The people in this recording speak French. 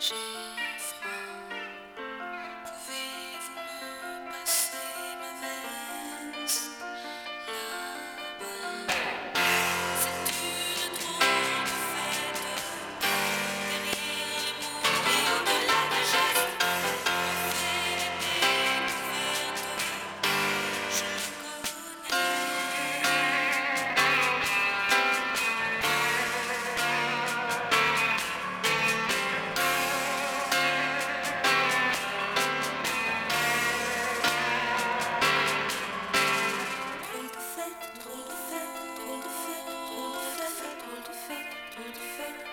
J'ai froid, pouvez-vous me passer ma veste là-bas? C'est une drôle de fête, derrière les mots et au-delà des gestes, on fait des découvertes, je le connais. Drôle de fête, drôle de fête, drôle de fête, drôle de fête, drôle de fête, drôle de fête.